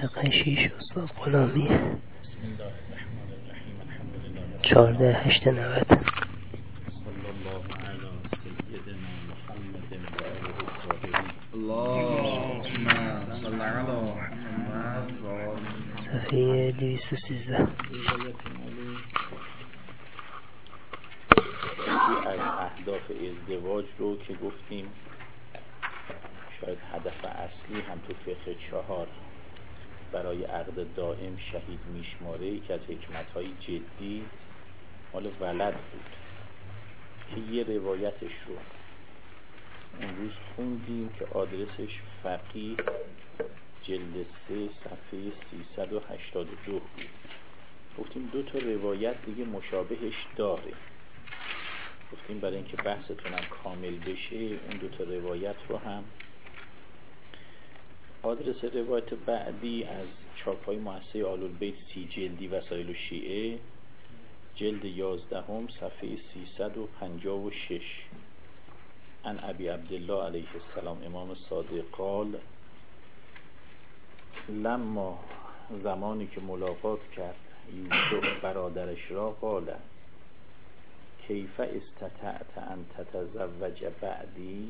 فقه 6 استاد غلامی. بسم الله الرحمن الرحیم. الحمد لله 14/8/90. صلی الله علی سیدنا محمد و آله الطاهرین. اللهم صل علی محمد و آل صفحه 213. از اهداف ازدواج رو که گفتیم شاید هدف اصلی هم تو فقه 4 برای عقد دائم شهید میشماره، یکی از حکمت‌های جدی مال ولد بود که یه روایتش رو اون روز خوندیم که آدرسش فقیه جلد 3 صفحه 382 بود. گفتیم 2 تا روایت دیگه مشابهش داره، گفتیم برای اینکه بحثتونم کامل بشه اون 2 تا روایت رو هم. آدرس روایت بعدی از چاپ‌های مؤسسه آل‌البیت 30 جلدی وسایل الشیعه جلد 11 صفحه 356 عن ابی عبدالله علیه السلام امام صادق قال لما زمانی که ملاقات کرد یوسف برادرش را قال کیف استطعت ان تتزوج بعدی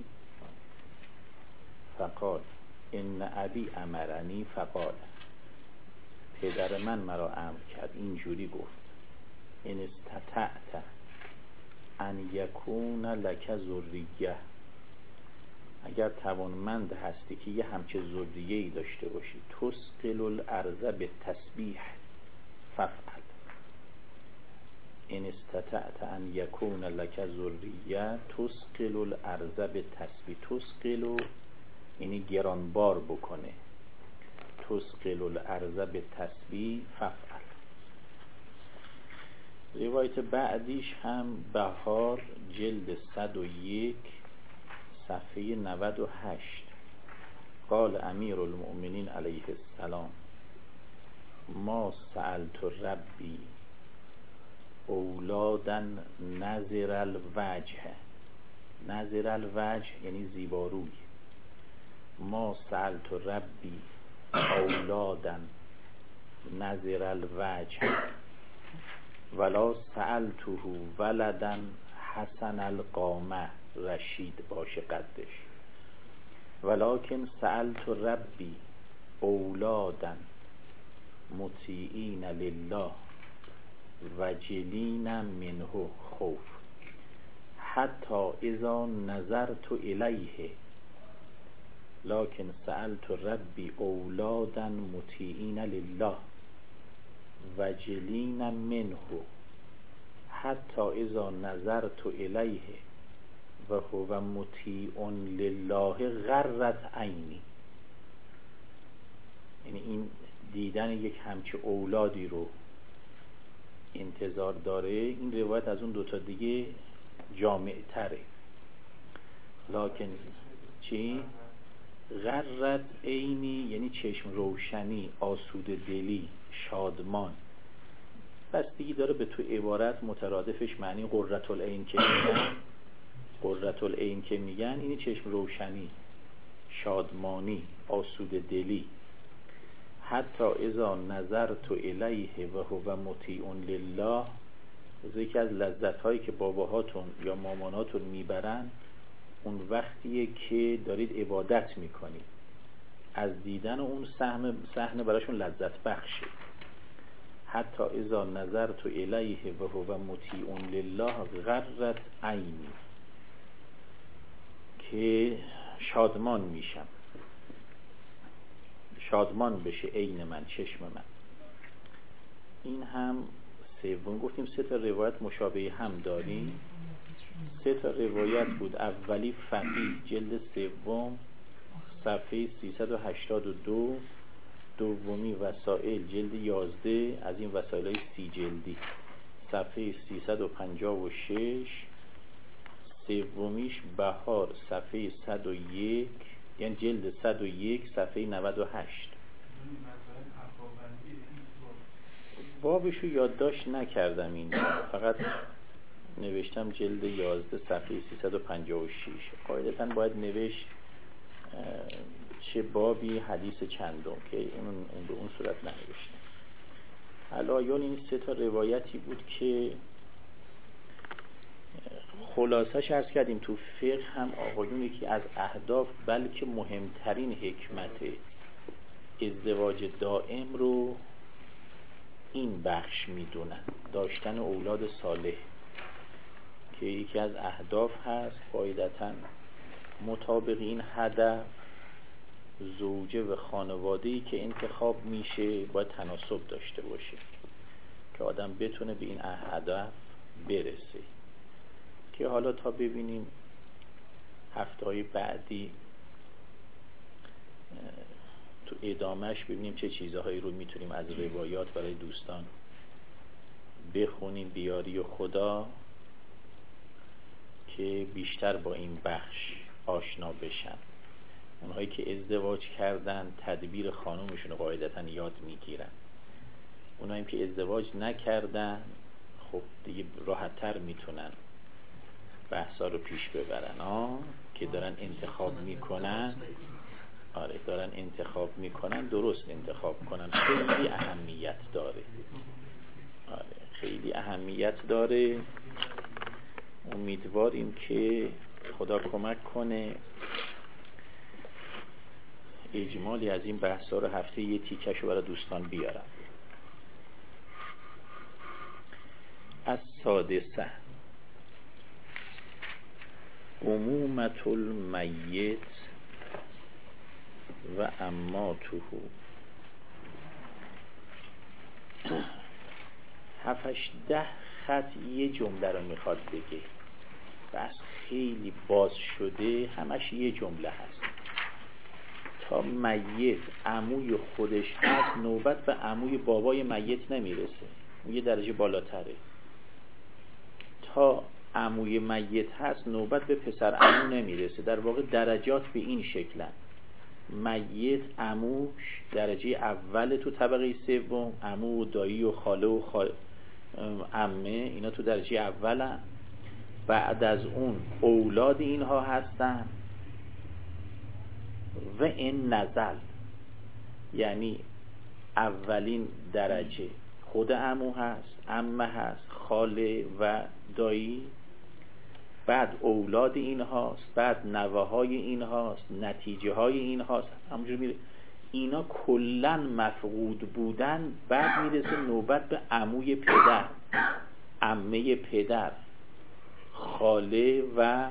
فقال ان ابی امرنی فقال پدر من مرا امر کرد اینجوری گفت ان استطعت ان یکون لک ذریه اگر توانمند هستی که یه همچه ذریه‌ای داشته باشی تسقل الارض بالتسبیح فافعل ان استطعت ان یکون لک ذریه تسقل الارض بالتسبیح تسقل یعنی گرانبار بکنه، تسقل الارض بالتسبیح فافعل. روایت بعدیش هم بهار جلد 101 صفحه 98 قال امیر المؤمنین علیه السلام ما سألت ربی اولادا نظر الوجه، نظر الوجه یعنی زیباروی، ما سألت ربی اولادا نظر الوجه ولا سألته ولدا حسن القامه، رشید باشه قدش، ولکن سألت ربی اولادا مطیعین لله وجلین منه خوف حتی اذا نظرت الیه لکن سألت ربی اولادا مطیعین لله وجلین منه حتی اذا نظرت الیه و هو مطیع لله غرت عینی. یعنی این دیدن یک همچه اولادی رو انتظار داره. این روایت از اون 2 تا دیگه جامع تره. لکن چی؟ غرت عینی یعنی چشم روشنی، آسوده دلی، شادمان. بستگی داره به تو عبارت مترادفش معنی قرة العین که میگن، قرة العین که میگن اینی چشم روشنی، شادمانی، آسوده دلی. حتی اذا نظرت الیه و هو مطیع لله، یکی از لذت‌هایی که باباهاتون یا ماماناتون میبرن اون وقتیه که دارید عبادت میکنید، از دیدن اون صحنه براشون لذت بخشه. حتی اذا نظرت الیه و هو مطیع لله غرت عینی، که شادمان میشم، شادمان بشه عین من، چشم من. این هم سوم. گفتیم 3 تا روایت مشابه هم داریم. 3 تا روایت بود. اولی فقیه جلد 3 صفحه 382، دومی وسائل جلد 11 از این وسائل 30 جلدی صفحه 356، سومیش بهار صفحه 101 یعنی جلد 101 صفحه 98. بابشو یادداشت نکردم اینجا، فقط نوشتم جلد 11 صفحه 356. قاعدتاً باید نوشت چه بابی حدیث چندم که اون به اون صورت ننوشته. علایون این 3 تا روایتی بود که خلاصش عرض کردیم تو فقه هم آقایون که از اهداف بلکه مهمترین حکمت ازدواج دائم رو این بخش میدونن، داشتن اولاد صالح که یکی از اهداف هست. قاعدتاً مطابق این هدف زوجه و خانواده‌ای که انتخاب میشه باید تناسب داشته باشه که آدم بتونه به این هدف برسه. که حالا تا ببینیم هفته‌های بعدی تو ادامهش ببینیم چه چیزهایی رو میتونیم از روایات برای دوستان بخونیم بیاری و خدا که بیشتر با این بخش آشنا بشن. اونهایی که ازدواج کردن تدبیر خانومشون رو قاعدتاً یاد میگیرن. اونهایی که ازدواج نکردن خب دیگه راحت‌تر میتونن بحثا رو پیش ببرن. که دارن انتخاب میکنن، آره دارن انتخاب میکنن درست انتخاب کنن. خیلی اهمیت داره، آره خیلی اهمیت داره. امیدواریم که خدا کمک کنه اجمالی از این بحثا رو هفته یه تیکش رو برای دوستان بیارم. از سادسه عمومت المیت و اماته. 7-8 خط یه جمله رو میخواد بگه، بس خیلی باز شده، همش یه جمله هست. تا میت عموی خودش هست نوبت به عموی بابای میت نمیرسه، اون یه درجه بالاتره. تا عموی میت هست نوبت به پسر عمو نمیرسه. در واقع درجات به این شکلن: میت عموش درجه اول تو طبقه سوم، عمو و دایی و خاله و عمه اینا تو درجه اولن. بعد از اون اولاد اینها هستن و این نزل، یعنی اولین درجه خود عمو هست، عمه هست، خاله و دایی، بعد اولاد این هاست، بعد نوه های این هاست، نتیجه های این هاست، همونجور میره. اینا کلن مفقود بودن. بعد میرسه نوبت به عموی پدر، عمه پدر، خاله و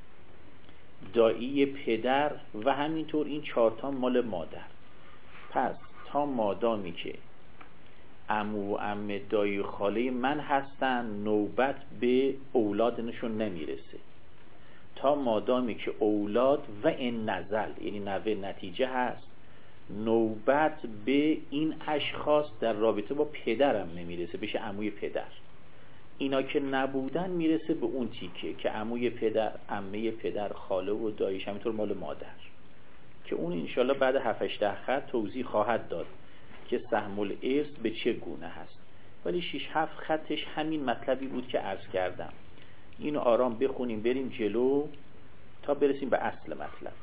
دایی پدر و همینطور این 4 تا مال مادر. پس تا مادامی که عمو و عمه دایی و خاله من هستن نوبت به اولادنشون نمیرسه. تا مادامی که اولاد و این نزل یعنی نوه نتیجه هست نوبت به این اشخاص در رابطه با پدرم نمیرسه، بشه عموی پدر. اینا که نبودن میرسه به اون تیکه که عموی پدر، عمه پدر، خاله و داییش، همینطور مال مادر، که اون انشالله بعد 7-8 خط توضیح خواهد داد که سهم الارث به چه گونه هست. ولی 6-7 خطش همین مطلبی بود که عرض کردم. اینو آرام بخونیم بریم جلو تا برسیم به اصل مطلب.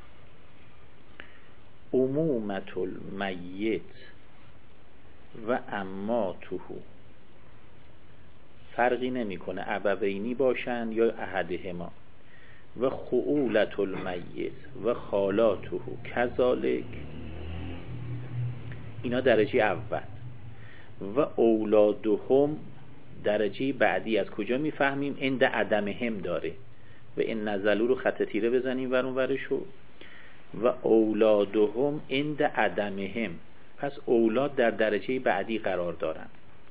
عمومت المیت و اماته، فرقی نمیکنه ابوینی باشن یا احدهما. و خؤولت المیت و خالاته کذالک، اینا درجه اول. و اولادهم درجه بعدی. از کجا میفهمیم؟ عند عدمهم داره و این نزلو رو خط تیره بزنیم ورون ورشو. و اولادهم عند عدمهم، پس اولاد در درجه بعدی قرار دارن.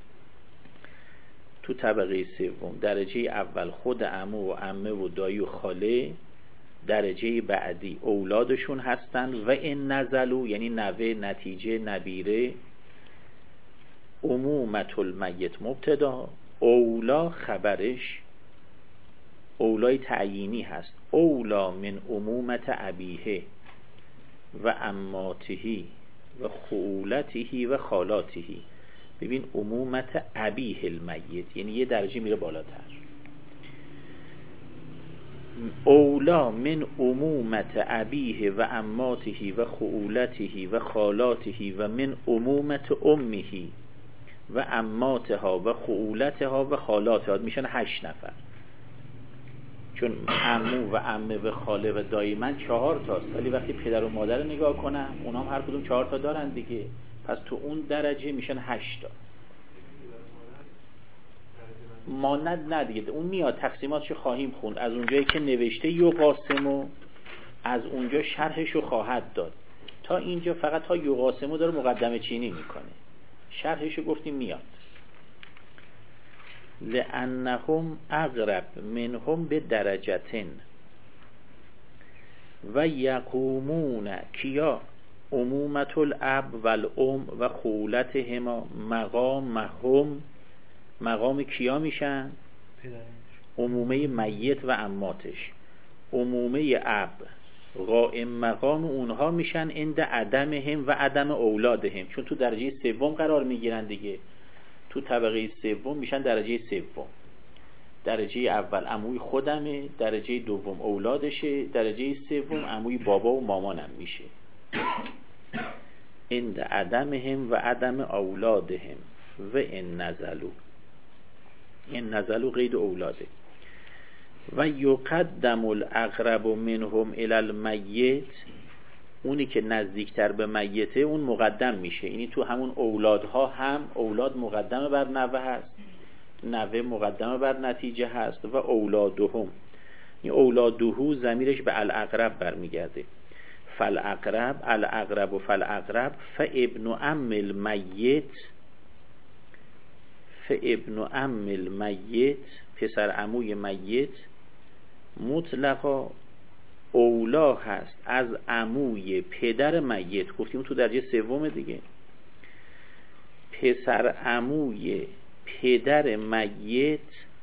تو طبقه سوم درجه اول خود عمو و عمه و دایی و خاله، درجه بعدی اولادشون هستن. و این نزلو یعنی نوه، نتیجه، نبیره. عمومت المیت مبتدا، اولا خبرش، اولای تعیینی هست. اولا من عمومت ابیه و اماتهی و خولتهی و خالاتهی. ببین عمومت ابیه المیت یعنی یه درجه میره بالاتر. اولا من امومت ابیه و عماته و خولته و خالاته و من امومت امه و عماتها و خولتها و خالاتها، میشن 8 نفر. چون عمو و عمه و خاله و دایی من 4 تاست، ولی وقتی پدر و مادر رو نگاه کنم اونا هم هر کدوم 4 تا دارن دیگه، پس تو اون درجه میشن 8 تا. ماند نه دیگه، اون میاد تقسیماتشو خواهیم خوند، از اونجایی که نوشته یقاسمو از اونجا شرحشو خواهد داد. تا اینجا فقط ها یقاسمو داره مقدمه چینی میکنه، شرحشو گفتیم میاد. لأنهم اقرب منهم به درجتن و یقومون کیا عمومت الاب و الام و خولتهما مقام کیا میشن؟ عمومه میت و عماتش. عمومه اب قائم مقام اونها میشن عند عدمهم و عدم اولادهم، چون تو درجه سوم قرار میگیرن دیگه، تو طبقه سوم میشن درجه سوم. درجه اول عموی خودمه، درجه دوم اولادشه، درجه سوم عموی بابا و مامانم میشه. عند عدمهم و عدم اولادهم و ان نزلوا قید اولاده. و یقدم الاقرب منهم الی المیت، اونی که نزدیکتر به میته اون مقدم میشه. یعنی تو همون اولادها هم اولاد مقدم بر نوه هست، نوه مقدم بر نتیجه هست. و اولادهم، این اولادهو ضمیرش به الاقرب برمیگرده. فالاقرب الاقرب و فالاقرب فابن عم المیت پسر عموی میت مطلقا اولا هست از عموی پدر میت. گفتیم تو درجه سوم دیگه. پسر عموی پدر میت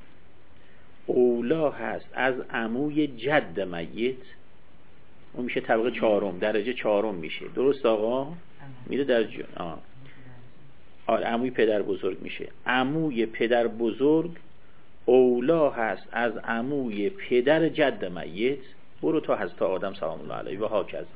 اولا هست از عموی جد میت، اون میشه طبقه 4، درجه 4 میشه. درست آقا؟ میره درجه آره عموی پدر بزرگ میشه. عموی پدر بزرگ اولا هست از عموی پدر جد میت. برو تا حضرت آدم سلام الله علیه و هاکذا.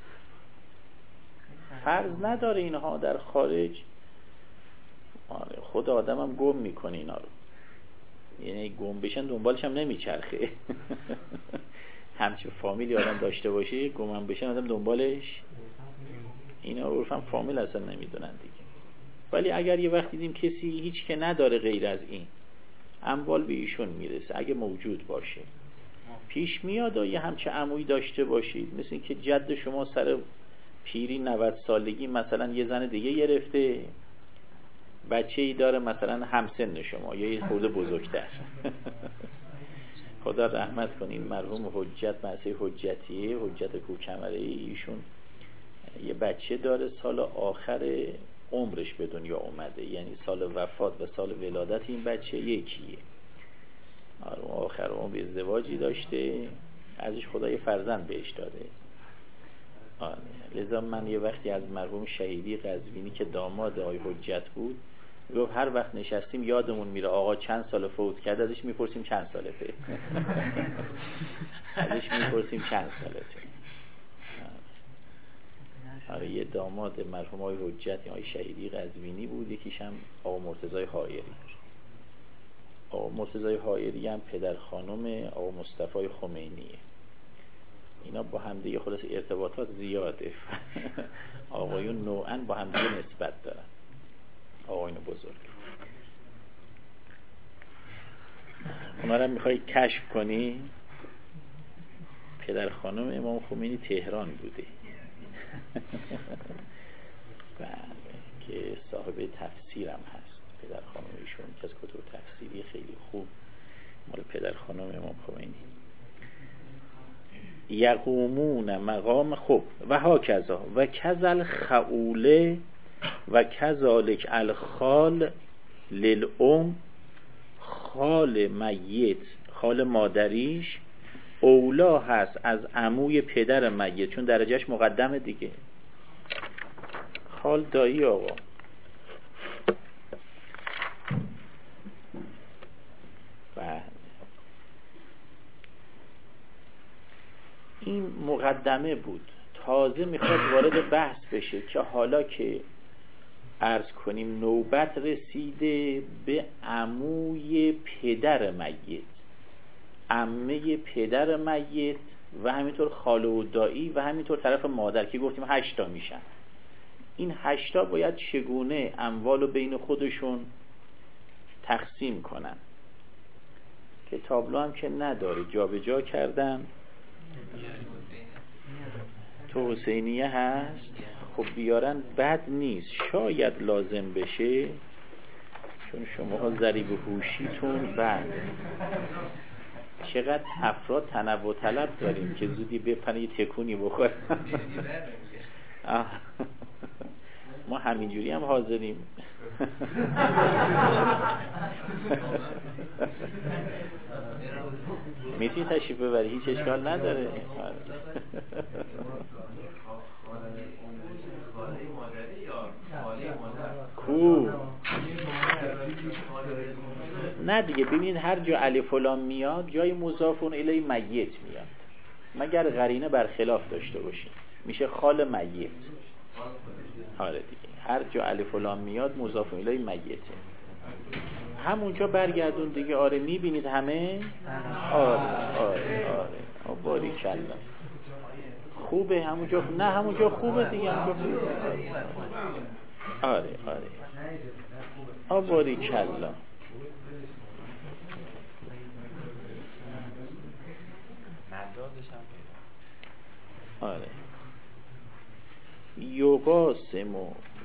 فرض نداره اینها در خارج. آره خود آدم هم گم میکنه اینا رو، یعنی گم بشن دنبالش هم نمیچرخه. همچه فامیلی آدم داشته باشه گم هم بشن آدم دنبالش، اینا رو عرفاً فامیل اصلا نمیدونن دیگه. ولی اگر یه وقت دیدیم کسی هیچ که نداره غیر از این، اموال به ایشون میرسه، اگه موجود باشه پیش میاد و یه همچه عمویی داشته باشید، مثل این که جد شما سر پیری 90 سالگی مثلا یه زن دیگه گرفته، بچه‌ای داره مثلا همسن شما یا یه خورده بزرگتر. خدا رحمت کنین مرحوم حجت معصی حجتیه، حجت کوکمره، ایشون یه بچه داره سال آخر عمرش به دنیا اومده، یعنی سال وفات و سال ولادت این بچه یکیه. آخر عمر ازدواجی داشته، ازش خدا یه فرزند بهش داده. لذا من یه وقتی از مرحوم شهیدی قزوینی که داماد آقای حجت بود گفت هر وقت نشستیم یادمون میره آقا چند سال فوت کرد، ازش میپرسیم چند سالته. ازش میپرسیم چند سالته. آره یه داماد مرحوم آقای حجت آقای شهیدی قزوینی بود، یکیش هم آقا مرتضی حایری. آقا مرتضی حایری هم پدر خانم آقا مصطفی خمینیه. اینا با هم دیگه خلاص ارتباطات زیاده. آقایون نوعاً با هم دیگه نسبت دارن، آقایون بزرگ. اونا رو میخوای کشف کنی؟ پدر خانم امام خمینی تهران بوده. بله که صاحب تفسیرم هست پدر خانم ایشون، که از کتب تفسیری خیلی خوب مال پدر خانم امام خمینی. یقومون مقام خوب و ها کذا و کذل خعوله و کذالک الخال للام، خال میت خال مادریش اولا هست از عموی پدر میت، چون درجهش مقدمه دیگه. خال دایی آقا. این مقدمه بود. تازه میخواد وارد بحث بشه که حالا که عرض کنیم نوبت رسیده به عموی پدر میت، عمه پدر میت و همینطور خاله و دایی و همینطور طرف مادر که گفتیم 8 تا میشن. این 8 تا باید چگونه اموالو بین خودشون تقسیم کنن که تابلو هم که نداره، جا به جا کردن. تو حسینیه هست، خب بیارن بد نیست، شاید لازم بشه چون شماها ذریب هوشیتون بعد چقدر افراد تنوع طلب داریم که زودی بپنه یه تکونی بخورن. ما همینجوری هم حاضریم. میتونی تشریف ببری، هیچ اشکال نداره. کو نه دیگه، ببینید هر جا الف و لام میاد جای مضاف الیه میت میاد، مگر قرینه برخلاف داشته باشیم میشه خال میت. آره دیگه، هر جا الف و لام میاد مضاف الیه میته، همونجا برگردون دیگه. آره میبینید همه. آره باریکلا خوبه همونجا. نه همونجا خوبه دیگه، همونجا خوبه. آره باریکلا. آره یقاسم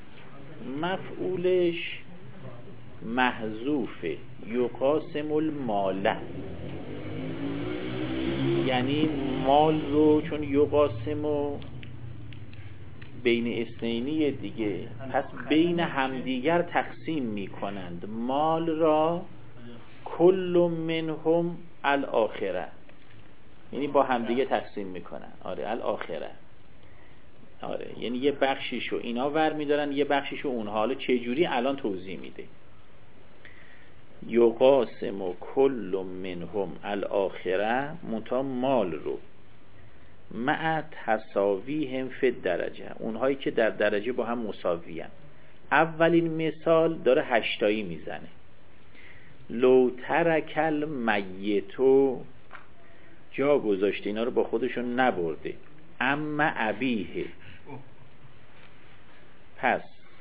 مفعولش محذوفه، یقاسم الماله، یعنی مال رو چون یقاسم و بین اثنینی دیگه، پس بین همدیگر تقسیم می کنند مال را. کل منهم الاخره، یعنی با همدیگه تقسیم میکنن. آره الاخره، آره یعنی یه بخشیشو اینا ور میدارن، یه بخشیشو اونها. حالا چه جوری الان توضیح میده. یقاسم کل منهم الاخره، منتها مال رو مع تساویهم فی الدرجه، اونهایی که در درجه با هم مساوی هستند. اولین مثال داره 8 تایی میزنه. لو ترکل میتو، جا گذاشته اینا رو با خودشون نبرده. اما ابیه، پس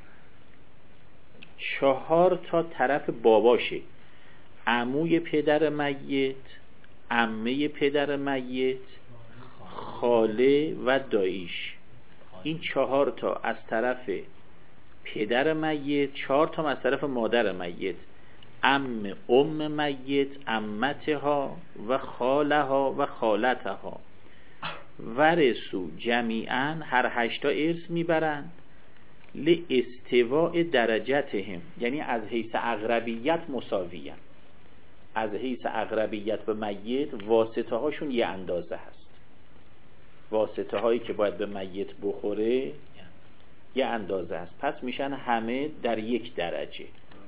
4 تا طرف باباشه، عموی پدر میت، عمه پدر میت، خاله و داییش. این 4 تا از طرف پدر میت، 4 تا از طرف مادر میت. ام میت، عمتها و خالها و خالتها. ورثو جمیعا، هر 8 تا ارث میبرند. لاستواء درجتهم، یعنی از حیث اقربیت مساویه. از حیث اقربیت به میت واسطه هاشون یه اندازه هست. واسطه هایی که باید به میت بخوره یه اندازه هست، پس میشن همه در یک درجه.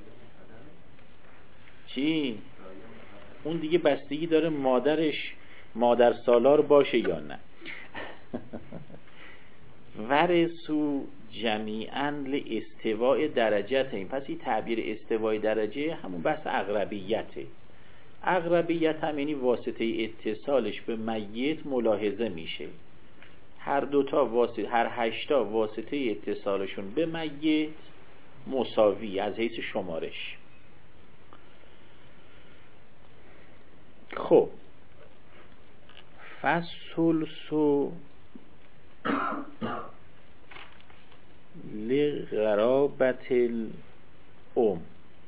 چی؟ اون دیگه بستگی داره مادرش مادر سالار باشه یا نه. ورثو جمیعا لاستواء درجت، این پس این تعبیر استواء درجه همون بحث اقربیته. اقربیت هم یعنی واسطه اتصالش به میت ملاحظه میشه. هر 8 تا واسطه اتصالشون به میت مساوی از حیث شمارش. خب فالثلث لقرابت الام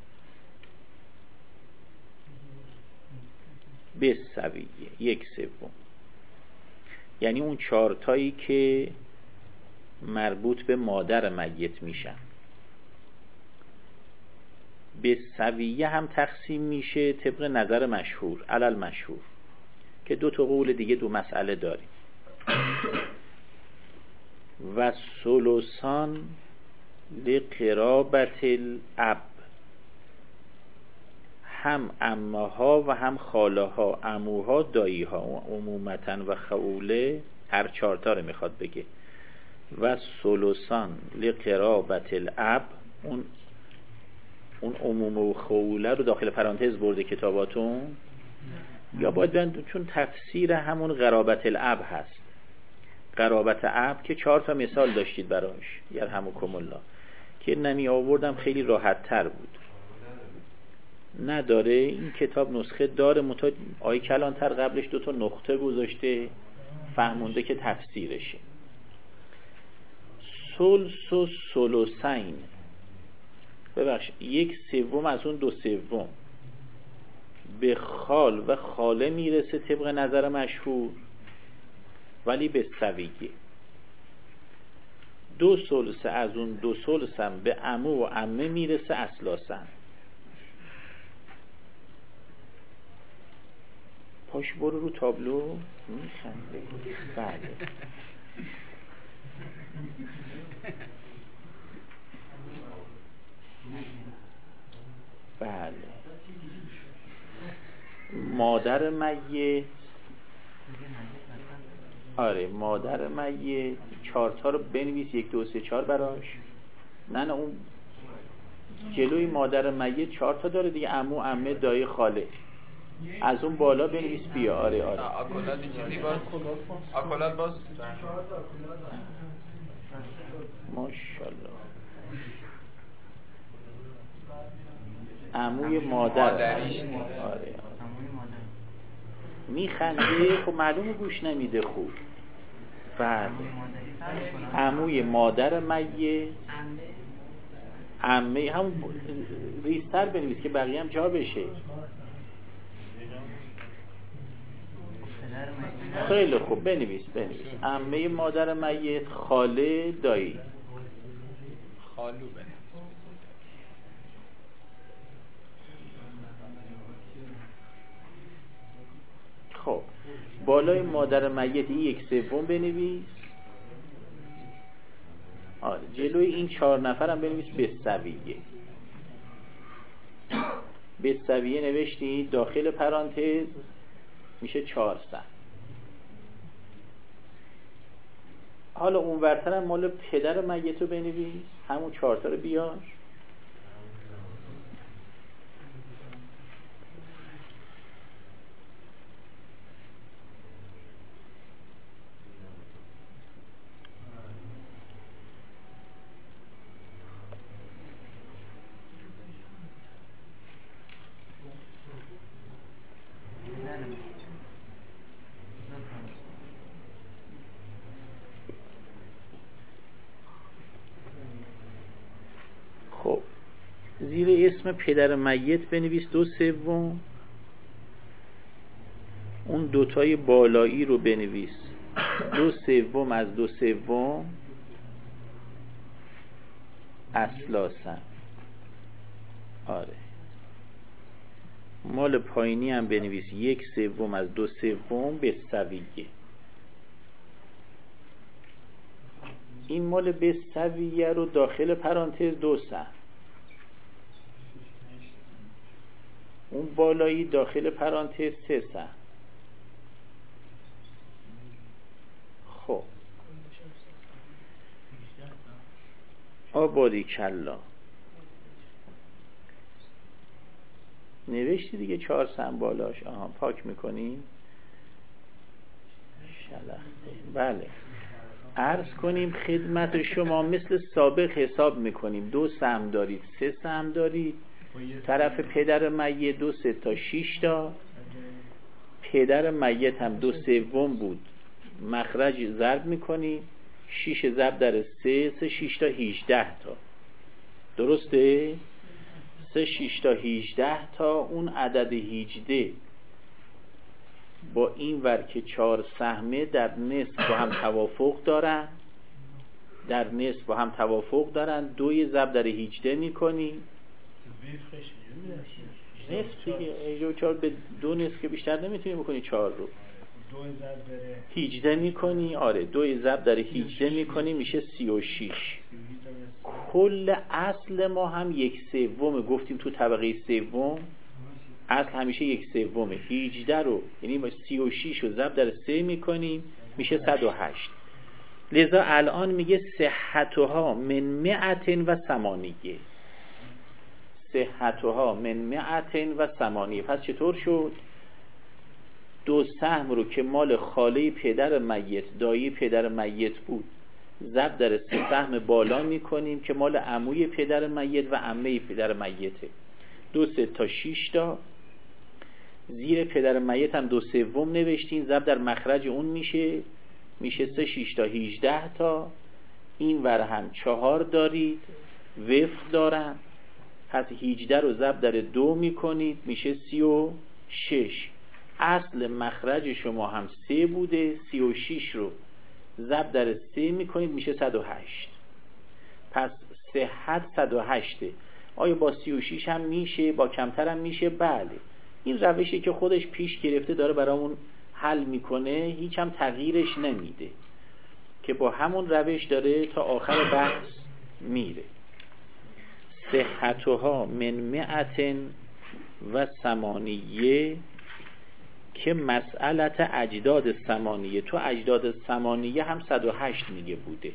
بالسویه، 1/3، یعنی اون 4 تایی که مربوط به مادر میت میشن. به سویه هم تقسیم میشه طبق نظر مشهور، علل مشهور، که 2 تا قول دیگه 2 مسئله داریم. و ثلثان لقرابت الاب، هم عمه ها و هم خاله ها، عموها، دایی ها، عمومتن و خوله، هر 4 تا رو میخواد بگه. و ثلثان لقرابت الاب، اون عموم و خوله رو داخل پرانتز برده کتاباتون، یا باید بیان چون تفسیر همون قرابت الاب هست. قرابت اب که 4 تا مثال داشتید براش، یرحمکم الله، که نمی آوردم خیلی راحت تر بود. نداره این کتاب نسخه داره، آیه کلانتر قبلش 2 تا نقطه گذاشته، فهمونده که تفسیرشه. ثلث و ثلثین، ببخشید 1/3 از اون 2/3 به خال و خاله میرسه طبق نظر مشهور، ولی به سویه. 2/3 از اون 2/3 هم به عمو و عمه میرسه اسلاساً. پاش برو رو تابلو میخنده. بله بله. مادر میت، آره مادر میت 4 تا رو بنویس، 1 2 3 4 براش. نه اون جلوی مادر میت 4 تا داره دیگه، عمو، عمه، دایی، خاله. از اون بالا بنویس بیا. آره آکولات اینجوری باز، آکولات باز. ماشاءالله. عموی مادریش. آره میخنده، خب معلومه گوش نمیده خوب. بعد عموی مادر میت، عمه همون ریستر بنویس که بقیه هم جا بشه. خیلی خوب بنویس. عمه مادر میت، خاله، دایی. خالو بنویس. خب بالای مادر میت 1/3 بنویس. آره جلوی این 4 نفر هم بنویس به سویه. به سویه نوشتی، داخل پرانتز میشه 400. حالا اون ورتر هم مال پدر میت رو بنویس، همون 4 تا رو بیار. زیر اسم پدر میت بنویس 2/3. اون 2 تای بالایی رو بنویس 2/3 از 2/3 اسلاساً. آره مال پایینی هم بنویس 1/3 از 2/3 به سویه. این مال به سویه رو داخل پرانتز 2 سهم، اون بالایی داخل پرانتز 3 سهم. خب آباریکلا نوشتی دیگه 4 سهم بالاش. پاک میکنیم شلخته. بله عرض کنیم خدمت شما مثل سابق حساب میکنیم. 2 سهم دارید، 3 سهم دارید. طرف پدر میت 2 3 تا 6 تا. پدر میت هم 2/3 بود، مخرج ضرب میکنی 6 ضرب در 3 6 تا 18 تا. درسته؟ 3 6 تا 18 تا. اون عدد 18 با این ور که 4 سهمه در نصف با هم توافق دارن، در نصف با هم توافق دارن. 2 ضرب در 18 میکنی نصف دیگه. اینجا 4 به 2 نصف که بیشتر نمیتونی بکنی. 4 رو 18 میکنی. آره 2 ضرب در 18 میکنی میشه 36. کل اصل ما هم 1/3 گفتیم تو طبقه 3 اصل همیشه 1/3. 18 رو یعنی 36 رو ضرب در 3 میکنیم میشه 108. لذا الان میگه صحتها من 108. صحتها من 108. پس چطور شد؟ 2 سهم رو که مال خاله پدر میت، دایی پدر میت بود، ضرب در 3 سهم بالا میکنیم که مال عموی پدر میت و عمه پدر میته. 2 3 تا 6 تا. زیر پدر میت هم 2/3 نوشتین، ضرب در مخرج اون میشه 3 6 تا 18 تا. این ور هم 4 دارید، وفق دارم. پس 18 رو ضرب در 2 میکنید میشه 36. اصل مخرج شما هم 3 بوده، 36 رو ضرب در 3 میکنید میشه 108. پس صحت 108. آیا با 36 هم میشه؟ با کمتر هم میشه؟ بله. این روشی که خودش پیش گرفته داره برامون حل میکنه، هیچ هم تغییرش نمیده، که با همون روش داره تا آخر بحث میره. صحتها من 108 که مسئلت اجداد 8. تو اجداد 8 هم 108 میگه بوده.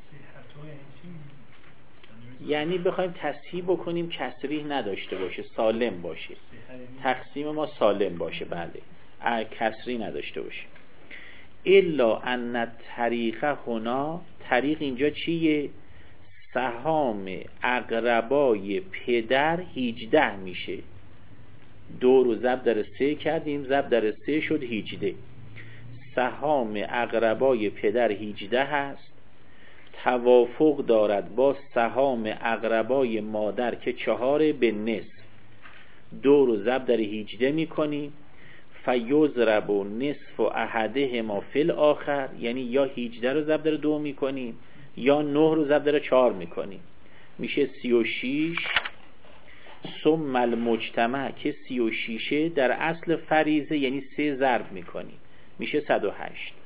یعنی بخوایم تصحیح بکنیم کسری نداشته باشه، سالم باشه، تقسیم ما سالم باشه. بله، کسری نداشته باشه. الا ان طریق هنا، طریق اینجا چیه؟ سهام اقربای پدر 18 میشه. 2 رو ضرب در 3 کردیم، ضرب در 3 شد 18. سهام اقربای پدر 18 هست، توافق دارد با سهام اقربای مادر که 4 به نصف. 2 رو ضرب در 18 میکنیم، فیضرب نصف احدهما فی الاخر، یعنی یا 18 رو ضرب در 2 میکنیم یا 9 رو ضرب در 4 میکنیم میشه 36. ثم المجتمع که 36 در اصل فریضه یعنی 3 ضرب میکنیم میشه 108.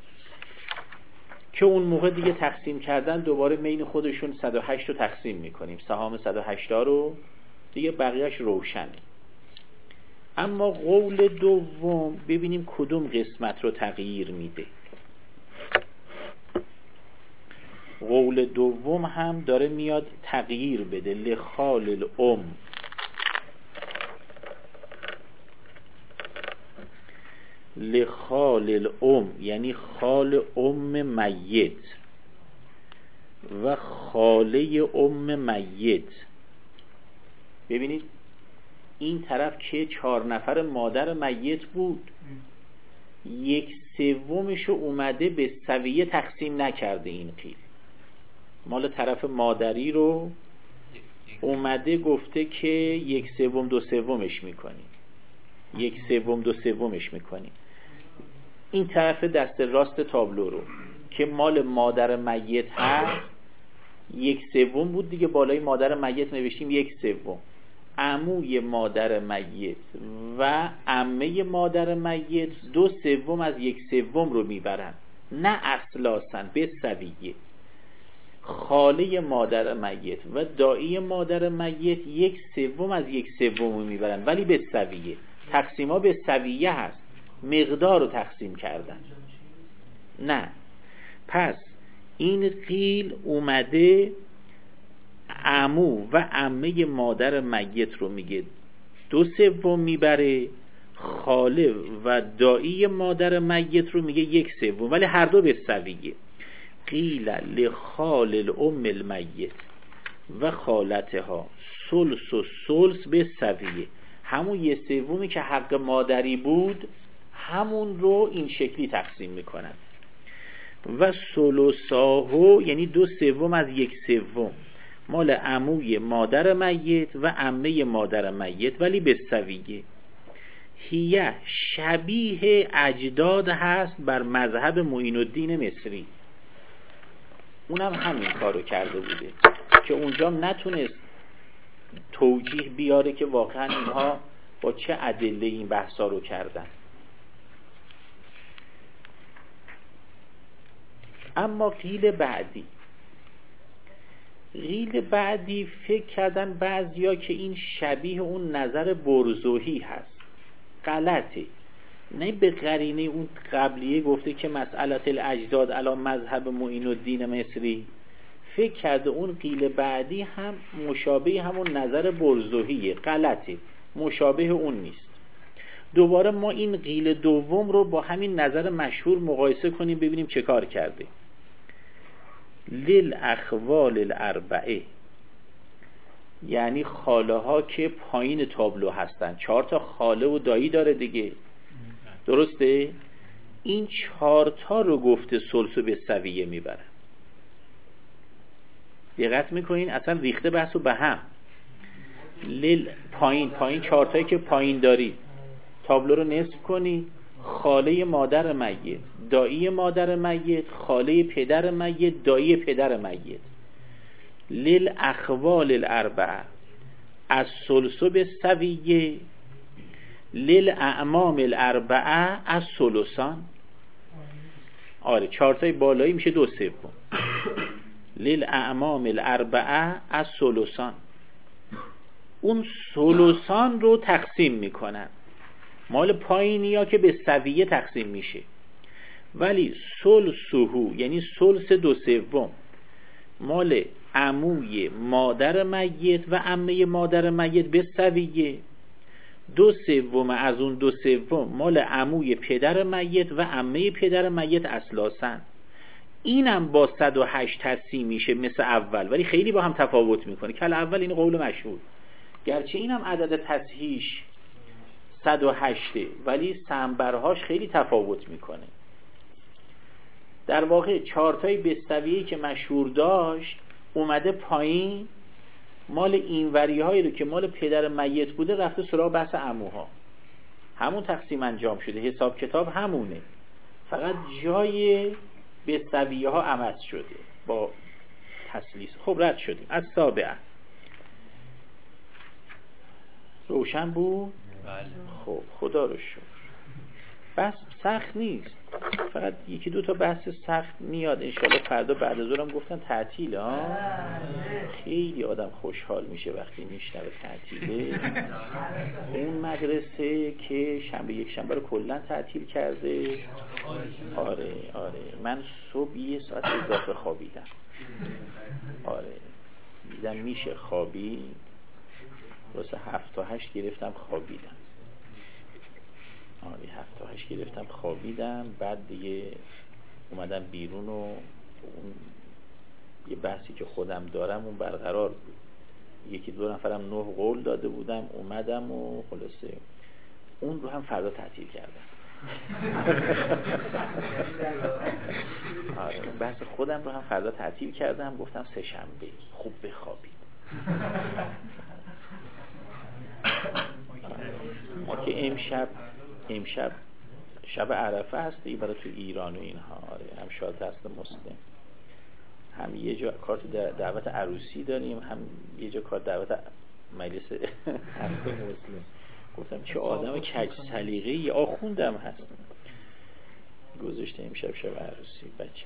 که اون موقع دیگه تقسیم کردن دوباره بین خودشون 108 رو تقسیم میکنیم، سهام 108 رو دیگه، بقیهش روشنه. اما قول دوم ببینیم کدوم قسمت رو تغییر میده. قول دوم هم داره میاد تغییر بده. لخال الام، لخال الام یعنی خال ام میت و خاله ام میت. ببینید این طرف که 4 نفر مادر میت بود، 1/3 اومده به سویه تقسیم نکرده. این قیل مال طرف مادری رو اومده گفته که 1/3 2/3 میکنیم، 1/3 2/3 میکنیم. این طرف دست راست تابلو رو که مال مادر میت هست 1/3 بود دیگه، بالای مادر میت نوشتیم 1/3. عموی مادر میت و عمه مادر میت 2/3 از 1/3 رو میبرن، نه اصلاسن به سویه. خاله مادر میت و دایی مادر میت 1/3 از 1/3 میبرن ولی به سویه. تقسیم ها به سویه هست، مقدار رو تقسیم کردن نه. پس این قیل اومده عمو و عمه مادر میت رو میگه 2/3 میبره، خاله و دایی مادر میت رو میگه 1/3 ولی هر دو به سویه. قیل لخال الام المیت و خالتها ثلث و ثلث به سویه. همون 1/3 که حق مادری بود همون رو این شکلی تقسیم میکنن. و ثلثاهو یعنی 2/3 از 1/3 مال عموی مادر میت و عمه مادر میت ولی به سویه. هیه شبیه اجداد هست بر مذهب معین الدین مصری. اونم همین کارو کرده بوده که اونجا نتونست توجیه بیاره که واقعا اینها با چه ادله این بحثا رو کردن. اما قیل بعدی قیل بعدی فکر کردن بعضیا که این شبیه اون نظر برزوهی هست. غلطه. نه به قرینه اون قبلیه گفته که مسئلت الاجداد علی مذهب معین الدین مصری، فکر کرده اون قیل بعدی هم مشابه همون نظر برزوهیه. غلطه، مشابه اون نیست. دوباره ما این قیل دوم رو با همین نظر مشهور مقایسه کنیم ببینیم چه کار کرده. للاخوال الاربعه، یعنی خاله ها که پایین تابلو هستن. 4 تا خاله و دایی داره دیگه، درسته؟ این 4 تا رو گفته ثلث به سویه میبرن. دقت میکنین اصلا ریخته بحثو به هم. پایین 4 تایی که پایین داری تابلو رو نصف کنی، خاله مادر میت، دایی مادر میت، خاله پدر میت، دایی پدر میت. للاخوال الاربعه الثلث بالسویه للاعمام الاربعه الثلثان. آره 4 تای بالایی میشه 2/3. للاعمام الاربعه الثلثان. اون ثلثان رو تقسیم میکنن. مال پایینی ها که به سویه تقسیم میشه، ولی ثلثه یعنی ثلث 2/3 مال عموی مادر میت و عمه مادر میت به سویه. 2/3 از اون 2/3 مال عموی پدر میت و عمه پدر میت اصلاسن. اینم با 108 تقسیم میشه مثل اول، ولی خیلی با هم تفاوت میکنه. کل اول این قول مشهور، گرچه اینم عدد تصحیحش 108 ولی سنبرهاش خیلی تفاوت میکنه. در واقع 4 تای بستویه‌ای که مشهور داشت اومده پایین، مال اینوری هایی رو که مال پدر میت بوده رفته سراغ بحث عموها. همون تقسیم انجام شده، حساب کتاب همونه، فقط جای بستویه ها عوض شده با تسلیس. خب رد شدیم. از سابعه روشن بود؟ بله. خب خدا رو شکر. بس سخت نیست، فقط 1-2 تا بحث سخت میاد انشالله. فردا بعد از ظهرم گفتن تعطیله ها، خیلی آدم خوشحال میشه وقتی میشنوه تعطیله. اون مدرسه که شنبه یک شنبه رو کلا تعطیل کرده. آره من صبح 1 ساعت اضافه خوابیدم. آره دیدم میشه خوابی، واسه 7 تا 8 گرفتم خوابیدم. آره 7 تا 8 گرفتم خوابیدم. بعد دیگه اومدم بیرون و اون یه بحثی که خودم دارم اون برقرار بود. 1-2 نفرم 9 قول داده بودم، اومدم و خلاصه اون رو هم فردا تعطیل کردم. آره بحث خودم رو هم فردا تعطیل کردم، گفتم 3 شنبه خوب بخوابید. ما که امشب شب عرفه هستی برای تو ایران و اینها. آره هم شاد هست مسلم، هم یه جا کارت دعوت عروسی داریم، هم یه جا کارت دعوت مجلس هست مسلم. گفتم چه آدم کج سلیقه‌ای، آخوندم هست. گذاشته امشب شب عروسی بچه‌ش.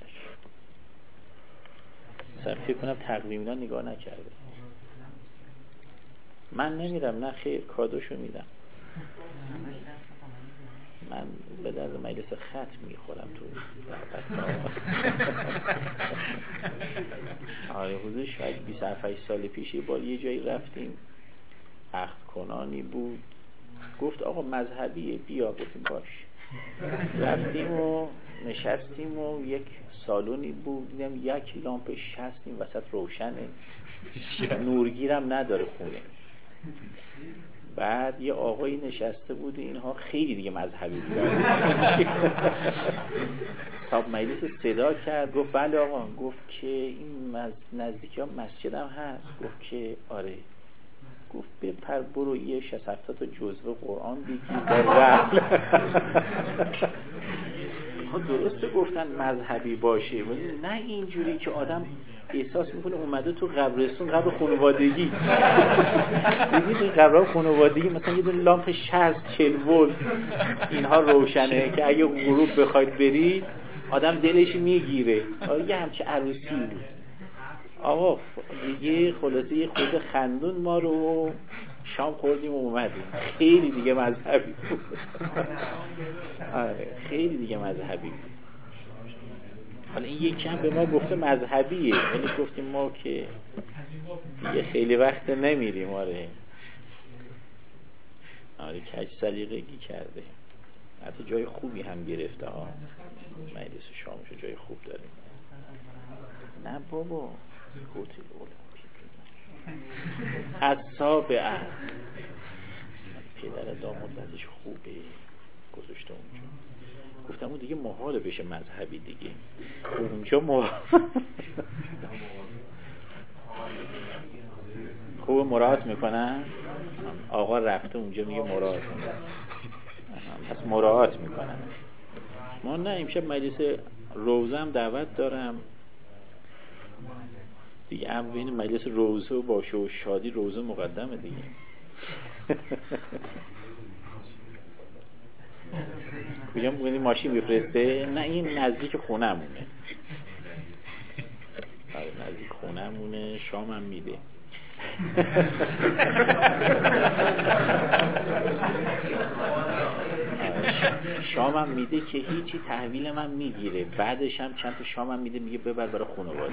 مثلا فکر کنم تقویم اینا نگاه نکرده. من نمیرم، نه خیر، کادوشو میدم. من به درد مجلس ختم میخورم تو آره حدود شاید 27 سال پیش یه بار یه جایی رفتیم، عقد کنانی بود، گفت آقا مذهبیه بیا، گفتیم باش. رفتیم و نشستیم و یک سالونی بود، دیدم 1 لامپ 60 این وسط روشنه، نورگیرم نداره خونه. بعد یه آقایی نشسته بود، اینها خیلی دیگه مذهبی بودن. صاحب مجلس صدا کرد، گفت بله آقا. گفت که این نزدیکی ها مسجد هم هست؟ گفت که آره. گفت بپر برو یه 60-70 تا جزوه قرآن بگیر در رحل. درسته گفتن مذهبی باشه، ولی نه اینجوری که آدم احساس میکنه اومده تو قبرستون، قبر خانوادگی. ببینید این قبر خانوادگی مثلا یه دونه لامپ 60-40 ولت اینها روشنه که اگه غروب بخواید برید آدم دلش میگیره. آره یه همچه عروسی بود. آقا دیگه خلاصه یه خود خندون ما رو، شام خوردیم و اومدیم. خیلی دیگه مذهبی بود. آره خیلی دیگه مذهبی بود. حالا این یک کم به ما گفته مذهبیه، ولی گفتیم ما که دیگه خیلی وقت نمیریم. آره کج سلیقگی کرده. حتی جای خوبی هم گرفته ها، مجلس شامشو جای خوب داریم. نه بابا هتل المپیک السابعه، پدر داماد ازش خوبه گذاشته اونجا. گفتم اون دیگه محاله بشه مذهبی دیگه، اونجا خوب مراعات میکنن. آقا رفته اونجا میگه مراعات میکنن، پس مراعات میکنن. ما نه امشب مجلس روزه هم دعوت دارم دیگه، هم بین مجلس روزه و باشه و شادی روزه مقدمه دیگه. کجا میگونی ماشین بفرسته؟ نه این نزدیک خونه مونه. نزدیک خونه مونه، شام هم میده. شامم میده که هیچی، تحویل من میگیره، بعدش هم چند تا شامم میده، میگه ببر برای خانواده.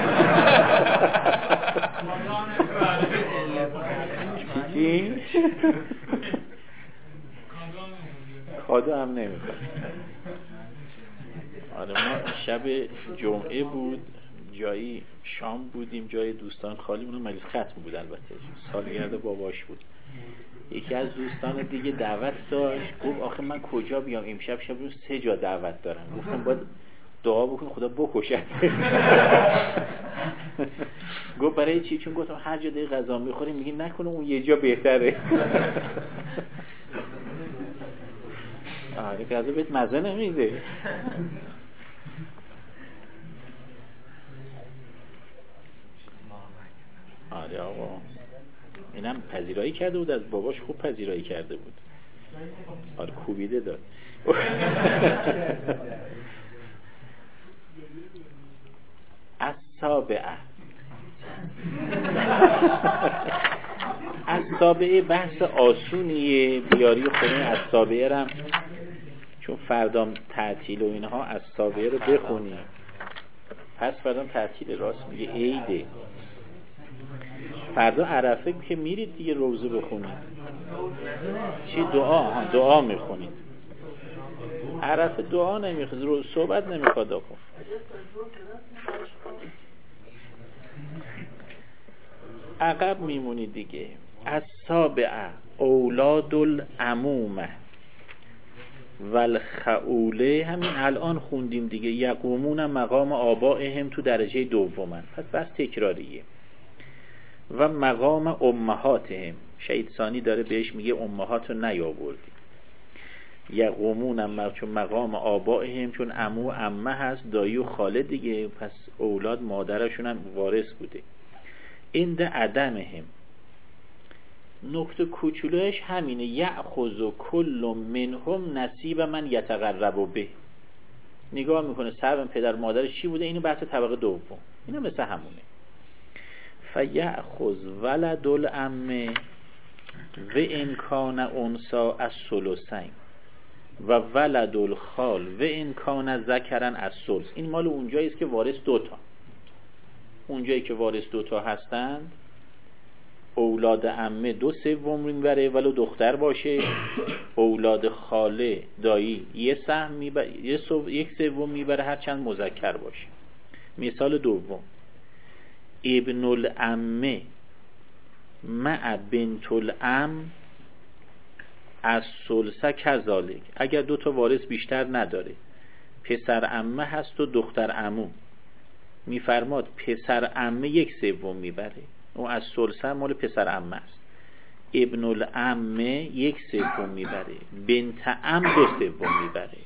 چی؟ کادو هم نمیخواد. آره ما شب جمعه بود، جایی شام بودیم، جای دوستان خالی، اونم مجلس ختم بود، البته سالگرد باباش بود. یکی از دوستان دیگه دعوت داشت، گفت آخه من کجا بیام امشب، شب رو 3 جا دعوت دارم. گفتم باید دعا بکن خدا بکشد. گفت برای چی؟ چون گفتم هر جا دیگه غذا میخوریم میگی نکنه اون یه جا بهتره. آره غذا بهت مزه نمیده. آره آقا اینم پذیرایی کرده بود، از باباش خوب پذیرایی کرده بود. آره کوبیده داد. السابعه بحث آسونیه، بیاری خونه السابعه رم، چون فردا تعطیل و اینها السابعه رو بخونی. پس فردا تعطیل، راست میگه عیده. فردا عرفه که میرید دیگه روزه بخونید. چی دعا؟ دعا میخونید. عرفه دعا نمیخواد، صحبت نمیخواد آقا. عقب میمونید دیگه. السابعه اولاد العمومه والخعوله، همین الان خوندیم دیگه. یقومون مقام آبائهم تو درجه دومن، پس بس تکراریه. و مقام امهاتهم، شهید ثانی داره بهش میگه امهات رو نیاوردی. یقومون چون مقام آبائهم، چون عمو و عمه هست، دایی و خاله دیگه، پس اولاد مادرشون هم وارث بوده. عند عدمهم، نکته کوچولوش همینه. یأخذ کل منهم نصیب من یتقرب به. نگاه میکنه سهم پدر مادرش چی بوده، اینو بحث طبقه دوم، اینو مثل همونه. فیأخذ ولد العمه و امکان انسا الثلثین و ولد الخال و امکان ذکرن الثلث. این مال اونجایی است که وارث دوتا، اونجایی که وارث دوتا هستند اولاد عمه 2/3 میبره ولو دختر باشه، اولاد خاله دایی 1/3 میبره، 1/3 میبره هر چند مذکر باشه. مثال دوم، ابن العمه مع بنت العم از ثلث کذالک. اگر 2 تا وارث بیشتر نداره، پسر عمه هست و دختر عمو، میفرماد پسر عمه 1/3 میبره، اون از ثلث مال پسر عمه است. ابن العمه 1/3 میبره، بنت عم 2/3 میبره.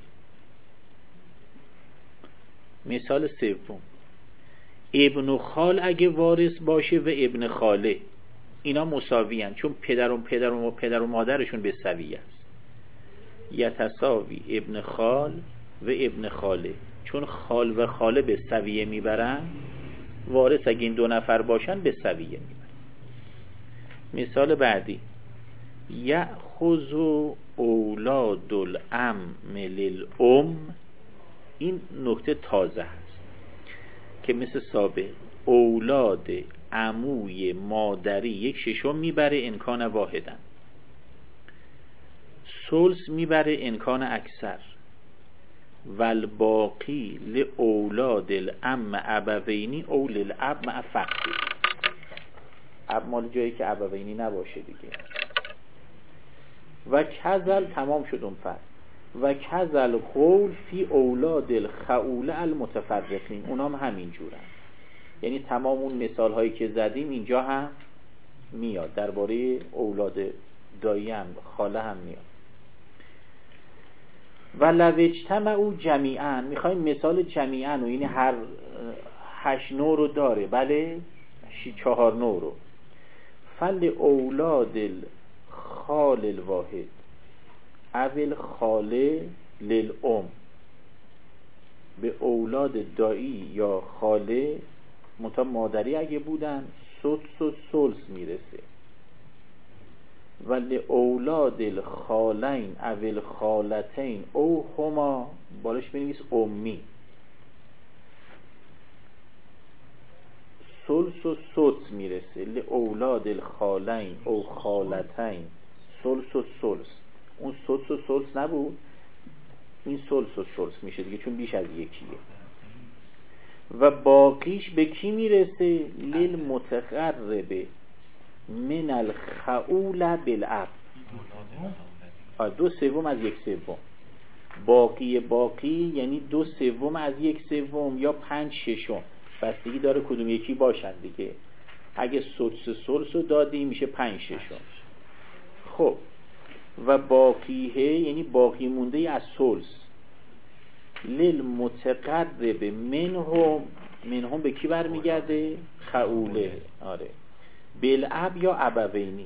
مثال سوم، ابن خال اگه وارث باشه و ابن خاله، اینا مساوی هستند چون پدر و مادرشون به سویه است. یتساوی ابن خال و ابن خاله، چون خال و خاله به سویه میبرن وارث اگه این 2 نفر باشن به سویه میبره. مثال بعدی، یأخذ اولاد العم للام. این نکته تازه هست که مثل سابق اولاد عموی مادری 1/6 میبره انکان واحدن، ثلث میبره انکان اکثر، والباقی لأولاد العم ابوینی او للاب مع فقدی. اب مال جایی که ابوینی نباشه دیگه. و کذل، تمام شد اون فرق. و کذل قول فی اولاد الخؤله المتفرقین، اونام همین جورن. یعنی تمام اون مثال هایی که زدیم اینجا هم میاد، درباره اولاد دایی هم خاله هم میاد. و لو اجتمعوا جمیعا، میخوایم مثال جمیعا و یعنی هر 8 نوع رو داره، بله 4 نوع رو. فل اولاد الخال الواحد اول خاله للام، به اولاد دایی یا خاله مادری اگه بودن سدس و ثلث میرسه. ولی اولاد الخالین اول خالتین او هما، بالش بنویس امی، ثلث و سدس میرسه. لی اولاد الخالین او خالتین ثلث و ثلث. اون سدس و ثلث نبود، این ثلث و ثلث میشه دیگه چون بیش از یکیه. و باقیش به کی میرسه؟ للمتقرب من الخؤول بالاب، 2/3 از 1/3. باقی یعنی 2/3 از 1/3 یا 5/6، بستگی داره کدوم یکی باشن دیگه. اگه سدس ثلث رو دادیم میشه 5/6. خب و باقیه یعنی باقی مونده از ثلث، للمتقرب منهم به کی برمیگرده؟ خؤوله. آره، بالاب یا ابوینی.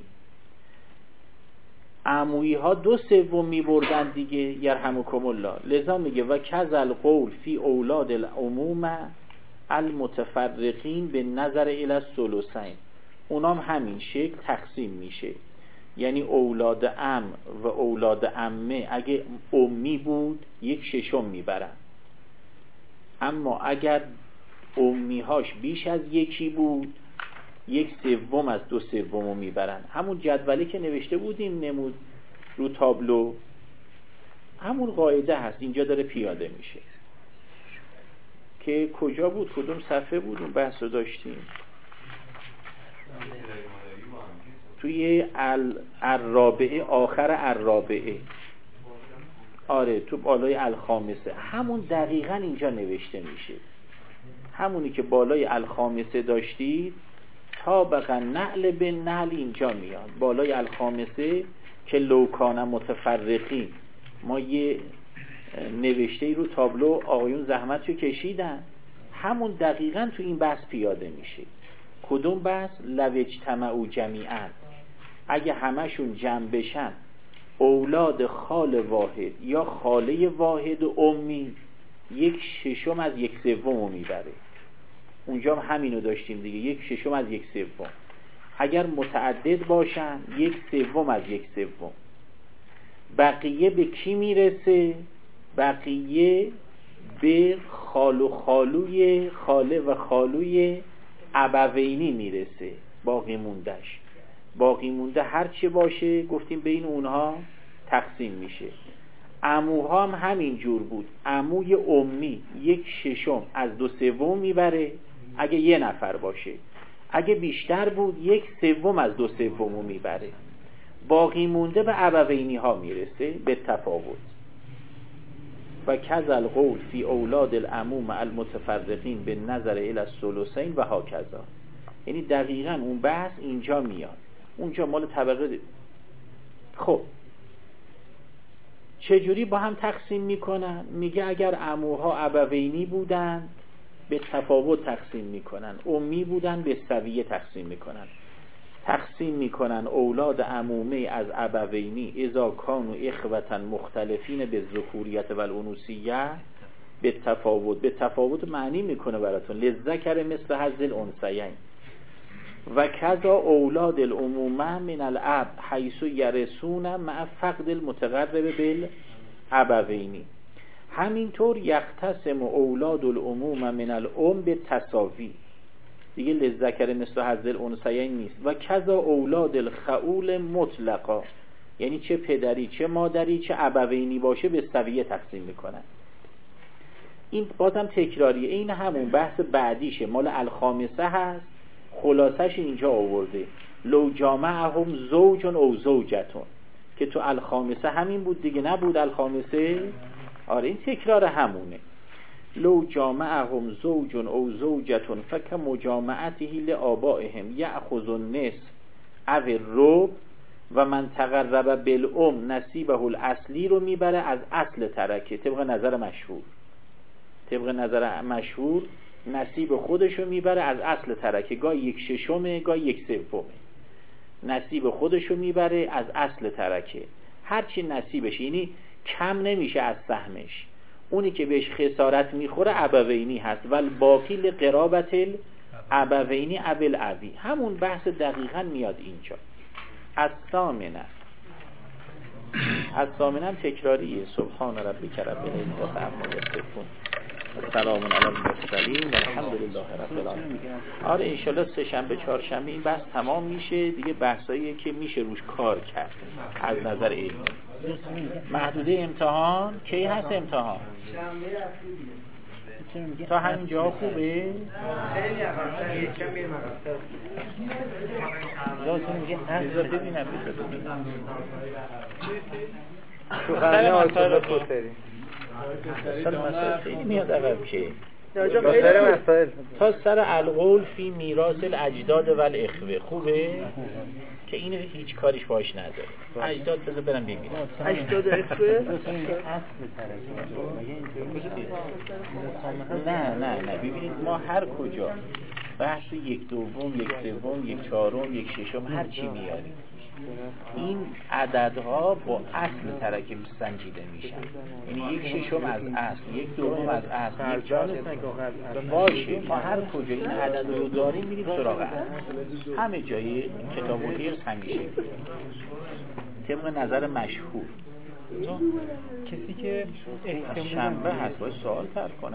عمویی ها 2/3 میبردن دیگه، یرحمکم الله. لذا میگه و کذل قول فی اولاد العموم المتفرقین به نظر الی الثلثین، اونام همین شکل تقسیم میشه. یعنی اولاد عم و اولاد عمه اگه امی بود 1/6 میبرن، اما اگر امیهاش بیش از یکی بود 1/3 از 2/3 میبرن. همون جدولی که نوشته بودیم نمود رو تابلو، همون قاعده هست اینجا داره پیاده میشه. که کجا بود؟ کدوم صفحه بود اون بحث رو داشتیم؟ توی الرابعه، آخر الرابعه. آره، تو بالای الخامسه. همون دقیقاً اینجا نوشته میشه، همونی که بالای الخامسه داشتید طابقا نعل به نعل اینجا میاد. بالای الخامسه که لوکان متفرقین، ما یه نوشته رو تابلو آقایون زحمت رو کشیدن، همون دقیقاً تو این بحث پیاده میشه. کدوم بحث؟ لو اجتمعوا جمیعا، اگه همشون جمع بشن اولاد خال واحد یا خاله واحد و امی 1/6 از 1/3 میبره. اونجا هم همینو داشتیم دیگه، 1/6 از 1/3. اگر متعدد باشن 1/3 از 1/3. بقیه به کی میرسه؟ بقیه به خال و خالوی خاله و خالوی ابوینی میرسه. باقی مونده هر چه باشه گفتیم بین اونها تقسیم میشه. عموها هم همین جور بود. عموی امی 1/6 از 2/3 میبره اگه یه نفر باشه، اگه بیشتر بود 1/3 از 2/3 میبره. باقی مونده به ابوینی ها میرسه به تفاوت. و کذل قول فی اولاد العموم المتفرقین به نظر الی الثلثین و هاکذا. یعنی دقیقاً اون بحث اینجا میاد، اونجا مال طبقه. خب چجوری با هم تقسیم میکنن؟ میگه اگر عموها ابوینی بودن به تفاوت تقسیم میکنن، امی بودن به سویه تقسیم میکنن اولاد عمومه از ابوینی اذا کانوا اخوة مختلفین به ذکوریت و الانوثیه به تفاوت معنی میکنه براتون للذکر مثل حظ الانثیین و کذا اولاد العمومه من الاب حیث یرثون مع فقد المتقرب بالابوینی. همینطور یختصم اولاد العمومه من الام به تساوی، دیگه للذکر مثل حظ الانثیین نیست. و کذا اولاد الخؤول مطلقا، یعنی چه پدری چه مادری چه ابوینی باشه به سویه تقسیم میکنن. این بازم تکراریه، این همون بحث بعدیشه، مال الخامسه هست، خلاصش اینجا آورده لو جامعهم زوج او زوجتون، که تو الخامسه همین بود دیگه، نبود الخامسه؟ آره این تکرار همونه. لو جامعهم زوج او زوجتون فک مجامعته لآبائهم یأخذ النصف او الربع و من تقرب بالام نصیبه الاصلی رو میبره از اصل ترکه. طبق نظر مشهور نصیب خودش رو میبره از اصل ترکه، گاه 1/6 گاه 1/3. نصیب خودش رو میبره از اصل ترکه، هرچی نصیبش، یعنی کم نمیشه از سهمش. اونی که بهش خسارت میخوره ابوینی هست و باقی لقرابت الابوینی ابل ابی. همون بحث دقیقاً میاد اینجا. الثامنه تکراریه. سبحان ربک رب العزة عما یصفون و سلام علی المرسلین و الحمد لله رب العالمین. آره انشالله سه شنبه چهارشنبه این بحث تمام میشه دیگه، بحثایی که میشه روش کار کرد از نظر علمی. محدوده امتحان کی هست؟ امتحان تا همینجا خوبه؟ لازم میگه نظر ببینم تو خانه آسان پوتری مسائل خیلی میاد عقب که تا سر القول فی میراث الاجداد و الاخوه خوبه که این هیچ کاریش باش نداره. اجداد بذار برم ببینم. اجداد اخوه نه ببینید ما هر کجا بحث 1/2 1/3 1/4 1/6 هر چی میاریم، این عددها با اصل ترکیب سنجیده میشن، یعنی 1/6 از اصل 1/2 از اصل باشه. ما هر کجا این عدد رو داریم میریم سراغ اصل، همه جای کتاب و حرص همیشه طبق نظر مشهور. کسی که شنبه هست باید سوال طرح کنم.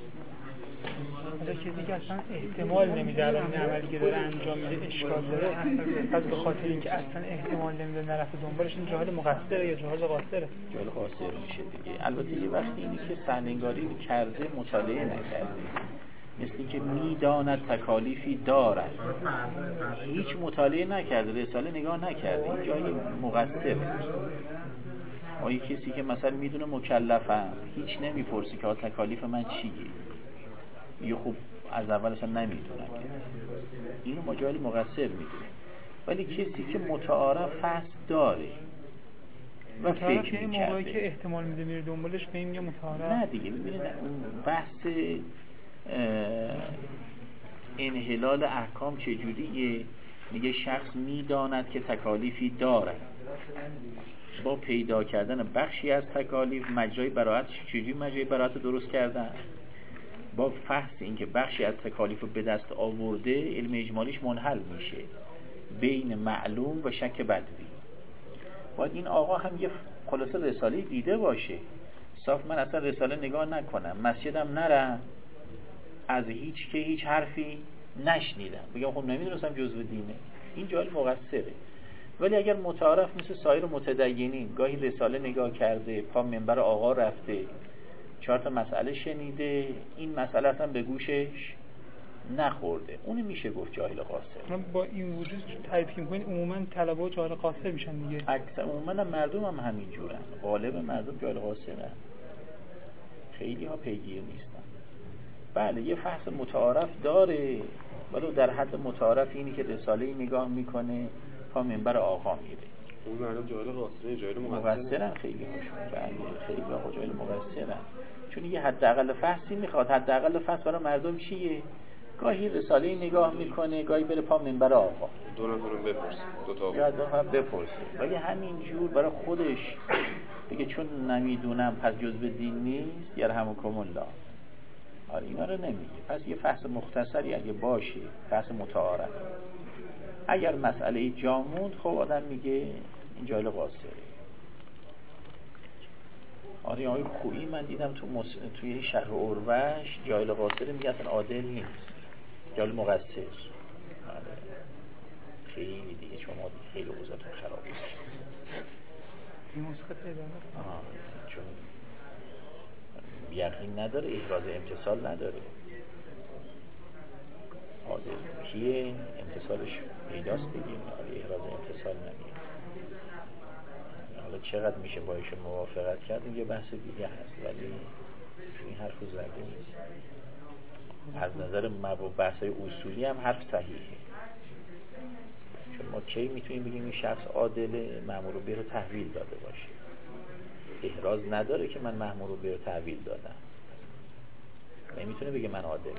کسی که اصلا احتمال نمیده الان این عملی که داره انجام میده اشکال داره، پس به خاطر اینکه اصلا احتمال نمیده نرفته دنبالش، این جاهل مقصره یا جاهل قاصره؟ جاهل قاصر میشه دیگه. البته یه وقتی اینی که سرنگاری کرده مطالعه نکرده، مثل اینکه میداند تکالیفی دارد، هیچ مطالعه نکرده، رساله نگاه نکرده، این جای مقصره. آیا کسی که مثلا میدونه مکلفم هیچ نمیپرسی که تکالیف من چیه، یه خوب از اولش هم نمیدونم، اینو ما جاهل مقصر میدونه. ولی کسی که متعارف فحص داره و فکر این موقعی که احتمال میده میره دنبالش به این میگه متعارف. نه دیگه ببینید بحث انحلال احکام چجوریه؟ میگه شخص میداند که تکالیفی دارد، با پیدا کردن بخشی از تکالیف مجرای براءت، چجوری مجرای براءت درست کردن؟ با فحص این که بخشی از تکالیف رو به دست آورده، علم اجمالیش منحل میشه بین معلوم و شک بدوی. باید این آقا هم یه خلاصه رساله دیده باشه، صاف من اصلا رساله نگاه نکنم، مسجدم نرم، از هیچ حرفی نشنیدم، بگم خب نمیدونستم جزو دینه، این جاهل مقصره. ولی اگر متعارف مثل سایر متدینین گاهی رساله نگاه کرده، پا منبر آقا رفته، 4 مسئله شنیده، این مسئله اصلا به گوشش نخورده، اونی میشه گفت جاهل قاصر. با این وجود تعریف می‌کنید عموما طلبه جاهل قاصر میشن دیگه. اکثر عموما مردم هم همین جورن، غالب مردم جاهل قاصرن، خیلی ها پیگیر نیستن. بله یه فحص متعارف داره، ولی در حد متعارف اینی که رساله نگاه میکنه، پا منبر آقا میره. اون مردم جاهل قاصره، جاهل مقصرن خیلی هاشون. بله خیلی ها جاهل مقصرن، چون یه حداقل فحصی میخواد. حداقل فحص برای مردم چیه؟ گاهی رساله نگاه میکنه، گاهی بره پا منبر آقا، دو نفرم بپرسه، 2 تا یا 2 نفر بپرسه، ولی همین جور برای خودش دیگه چون نمیدونم پس جزء دین نیست، یرحمکم الله. آره اینا رو نمیگه. پس یه فحص مختصری اگه باشه، فحص متعارف، اگر مسئله جا موند، خب آدم میگه این جاهل قاصره. آره آقای خویی من دیدم توی شهر اروش جاهل قاصره میگه اصلا عادل نیست، جاهل مقصر. آره خیلی دیگه شما خیلی اوضاعتون خراب میشه. چون یقین نداره، احراز امتصال نداره. عادل کیه؟ امتصالش پیداست دیگه. احراز امتصال نمیه. حالا چقدر میشه با ایشون موافقت کرد یه بحث دیگه هست، ولی این حرفو زده نیست. از نظر بحثای اصولی هم حرف صحیحه. چون ما کی میتونیم بگیم این شخص عادله؟ مأمور به رو تحویل داده باشه. احراز نداره که من مأمور به رو تحویل دادم، نمیتونه بگه من عادل.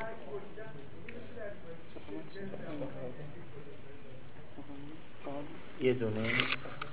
یه دونه